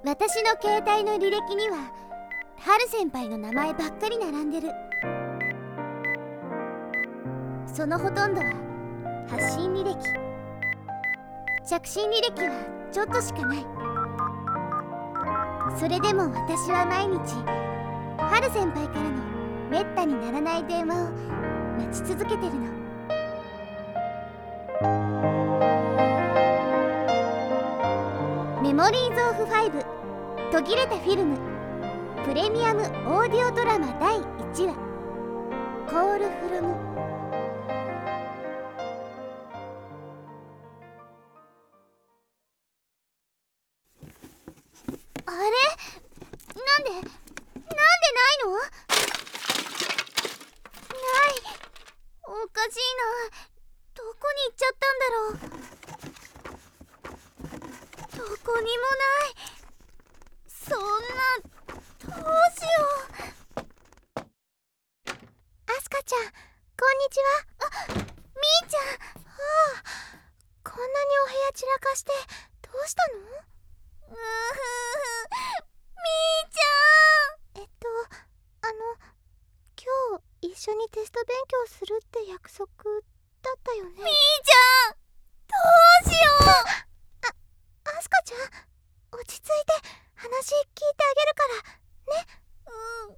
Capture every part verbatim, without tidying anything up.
私の携帯の履歴には春先輩の名前ばっかり並んでる。そのほとんどは発信履歴、着信履歴はちょっとしかない。それでも私は毎日春先輩からのめったにならない電話を待ち続けてるの。メモリーズオフファイブ途切れたフィルムプレミアムオーディオドラマだいいちわコールフロム。あれ？なんでなんでないの？ない。おかしいな。どこに行っちゃったんだろう。どこにもない。そんな、どうしよう。アスカちゃん、こんにちは。あ、みーちゃん。はあ、こんなにお部屋散らかしてどうしたの？うーふー、みーちゃん。えっとあの今日一緒にテスト勉強するって約束だったよね。みーちゃん、どうしよう。あ、アスカちゃん、落ち着いて話聞いてあげるからね。うん。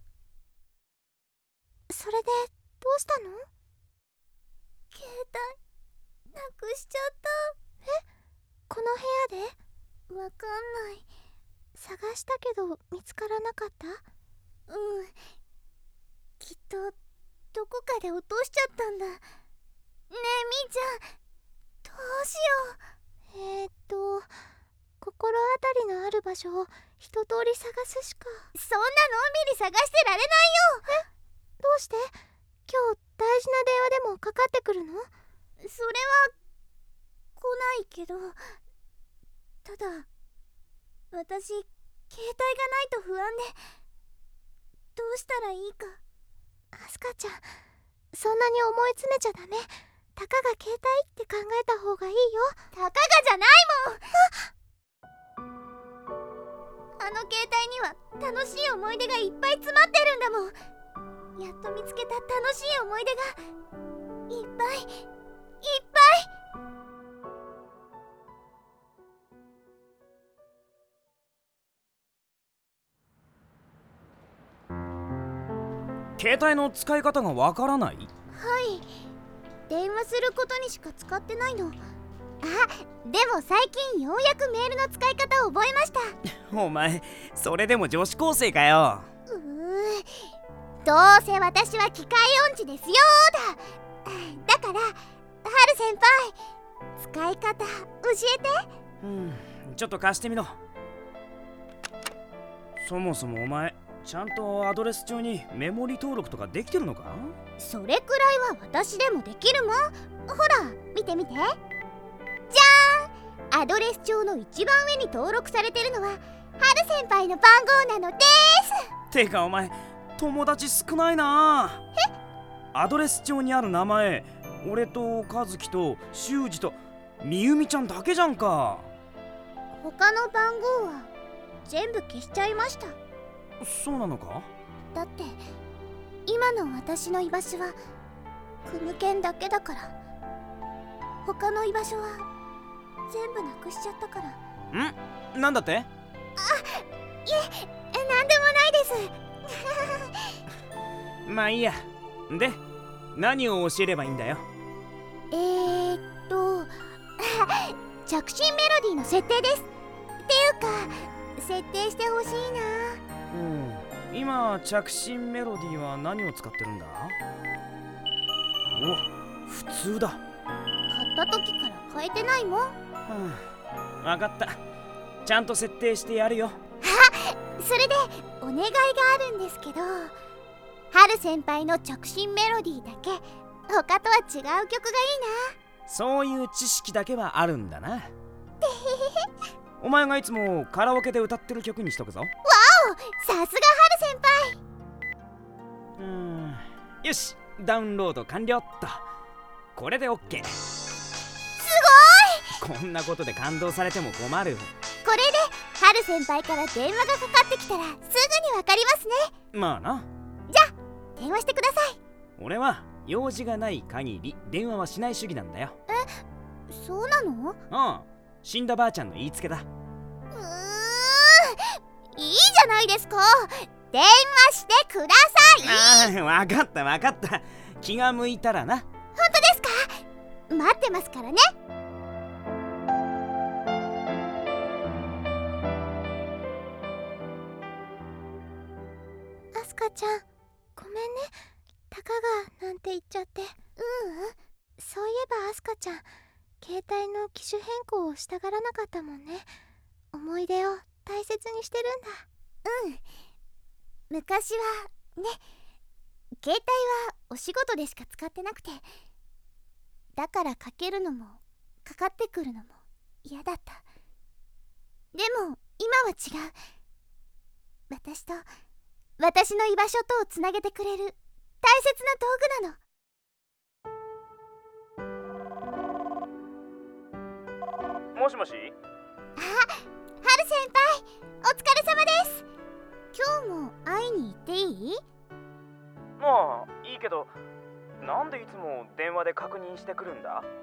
それでどうしたの？携帯なくしちゃった。え？この部屋で？わかんない。探したけど見つからなかった？うん。きっとどこかで落としちゃったんだ。ねえみーちゃん、どうしよう。えーっと心当たりのある場所を一通り探すしか。そんなのんびり探してられないよ。え？どうして？今日大事な電話でもかかってくるの？それは来ないけど、ただ私携帯がないと不安で、どうしたらいいか。アスカちゃん、そんなに思い詰めちゃダメ。たかが携帯って考えた方がいいよ。たかがじゃないもん。あの携帯には楽しい思い出がいっぱい詰まってるんだもん。やっと見つけた楽しい思い出がいっぱいいっぱい。 携帯の使い方がわからない？はい。 電話することにしか使ってないの。あ、でも最近ようやくメールの使い方を覚えました。 お前それでも女子高生かよ。 うー、どうせ私は機械音痴ですよーだ。だから春先輩、使い方教えて。 うん、ちょっと貸してみろ。そもそもお前ちゃんとアドレス帳にメモリ登録とかできてるのか？ それくらいは私でもできるもん。ほら見て見て。じゃーん、アドレス帳の一番上に登録されてるのは春先輩の番号なのです。 てかお前友達少ないな。 え？ アドレス帳にある名前、俺と和樹と修二とみゆみちゃんだけじゃんか。 他の番号は全部消しちゃいました。 そうなのか？ だって今の私の居場所はクムケンだけだから。他の居場所は全部なくしちゃったから。 ん？なんだって？あ、いえ、なんでもないですまあいいや。で、何を教えればいいんだよ。 えーっと着信メロディーの設定です。っていうか設定してほしいな。 うん、今着信メロディーは何を使ってるんだ？お、普通だ。 買った時から変えてないもん。はあ、わかった。ちゃんと設定してやるよ。 あ、それでお願いがあるんですけど、春先輩の着信メロディーだけ他とは違う曲がいいな。 そういう知識だけはあるんだな。お前がいつもカラオケで歌ってる曲にしとくぞ。わお、さすが春先輩。 うーん、よし、ダウンロード完了っと。これで OK。 すごい。こんなことで感動されても困る。 これでハル先輩から電話がかかってきたらすぐにわかりますね。 まあな。 じゃあ電話してください。 俺は用事がない限り電話はしない主義なんだよ。 え、そうなの？ うん、死んだばあちゃんの言いつけだ。 うーん、いいじゃないですか。電話してください。 ああ、わかったわかった。気が向いたらな。 本当ですか？待ってますからね。アスカちゃん、ごめんね。たかがなんて言っちゃって。ううん、そういえばアスカちゃん、携帯の機種変更をしたがらなかったもんね。思い出を大切にしてるんだ。うん、昔はね、携帯はお仕事でしか使ってなくて、だからかけるのもかかってくるのも嫌だった。でも今は違う。私と私の居場所とをつなげてくれる大切な道具なの。 もしもし。 あ、ハル先輩、お疲れ様です。今日も会いに行っていい？ まあいいけど、なんでいつも電話で確認してくるんだ？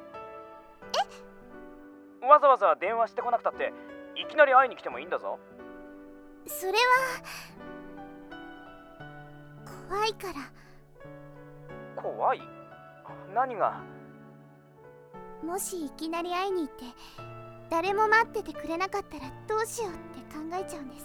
え？わざわざ電話してこなくたっていきなり会いに来てもいいんだぞ。 それは怖いから。 怖い？何が？ もしいきなり会いに行って誰も待っててくれなかったらどうしようって考えちゃうんです。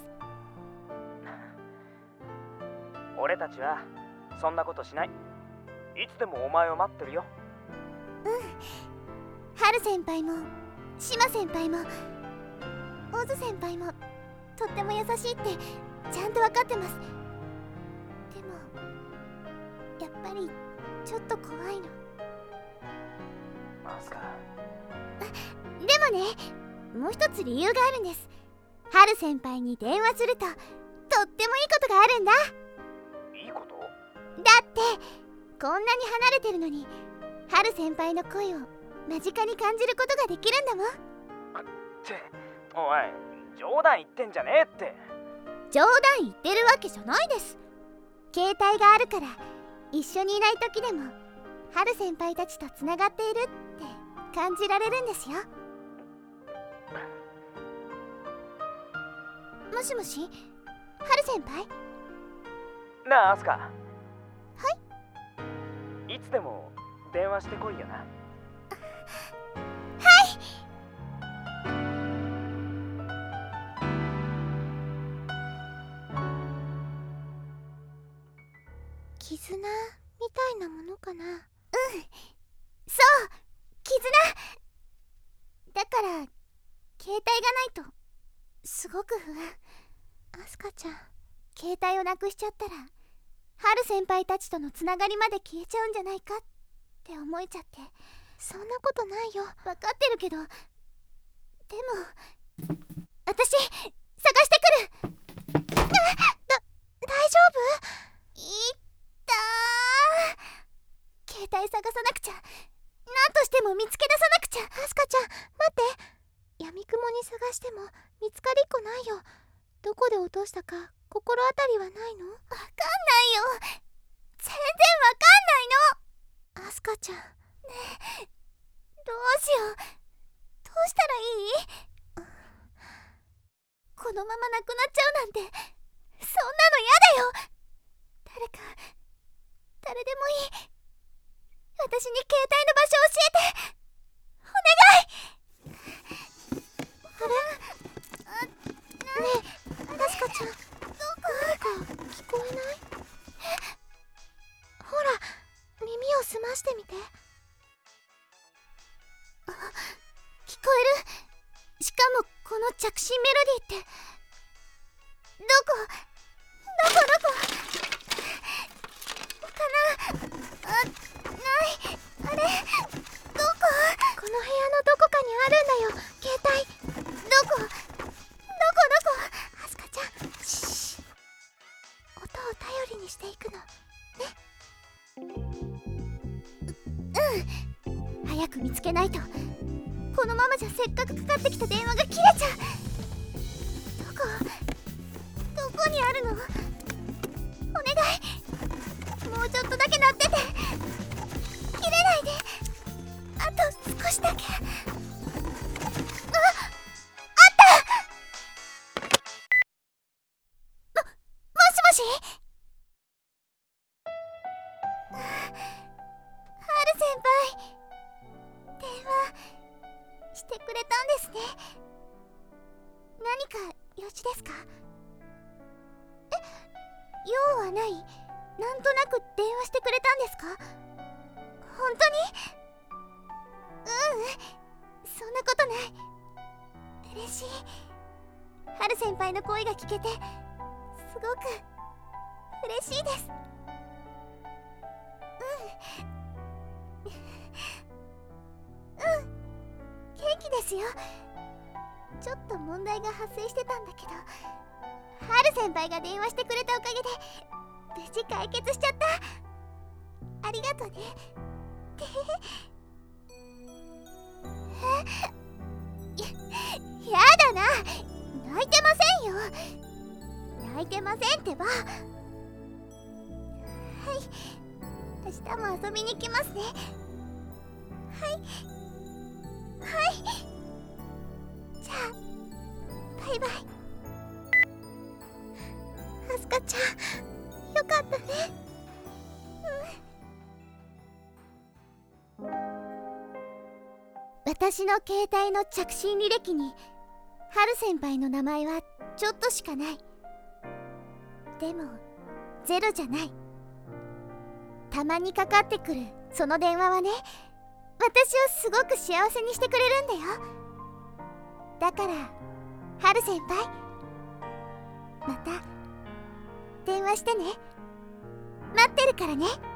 俺たちはそんなことしない。いつでもお前を待ってるよ。 うん、ハル先輩もシマ先輩もオズ先輩もとっても優しいってちゃんと分かってます。でもやっぱりちょっと怖いの。 マスカ。 でもね、もう一つ理由があるんです。ハル先輩に電話するととってもいいことがあるんだ。 いいこと？ だってこんなに離れてるのにハル先輩の声を間近に感じることができるんだもん。 っておい、冗談言ってんじゃねえって。 冗談言ってるわけじゃないです。携帯があるから一緒にいない時でもハル先輩たちとつながっているって感じられるんですよ。もしもし、ハル先輩？ なあアスカ。はい？ いつでも電話してこいよな。 はい。絆みたいなものかな。うん、そう、絆だから。携帯がないとすごく不安。アスカちゃん、携帯をなくしちゃったらハル先輩たちとのつながりまで消えちゃうんじゃないかって思えちゃって。そんなことないよ。分かってるけど、でも私探してくる。だ、大丈夫？いったー。携帯探さなくちゃ。なんとしても見つけ出さなくちゃ。アスカちゃん、待って。闇雲に探しても見つかりっこないよ。どこで落としたか心当たりはないの？わかんないよ。全然わかんないの。アスカちゃん、ねえ、どうしよう。どうしたらいい？このままなくなっちゃうなんて、そんなの嫌だよ。誰か、誰でもいい。私に携帯の場所教えて。お願い。あれ？ねえ、アスカちゃん、どこ？何か聞こえない？ほら、耳を澄ましてみて。あ、聞こえる。しかもこの着信メロディーってどこどこどこかな。あ、ない。あれ、どこ？この部屋のどこかにあるんだよ、携帯。どこどこどこ？アスカちゃん、シーッ。音を頼りにしていくのね。う、うん。早く見つけないと。このままじゃせっかくかかってきた電話が切れちゃう。 し。はる先輩、電話してくれたんですね。何か用事ですか？え、用はない？なんとなく電話してくれたんですか？本当に？ううん、そんなことない。嬉しい。はる先輩の声が聞けてすごく嬉しいです。うんうん、元気ですよ。ちょっと問題が発生してたんだけど、はる先輩が電話してくれたおかげで無事解決しちゃった。ありがとね。や, やだな、泣いてませんよ。泣いてませんってば。はい、明日も遊びに来ますね。はいはい、じゃあバイバイ。あすかちゃん、よかったね。うん、私の携帯の着信履歴にはる先輩の名前はちょっとしかない。でもゼロじゃない。たまにかかってくるその電話はね、私をすごく幸せにしてくれるんだよ。だからはる先輩、また電話してね。待ってるからね。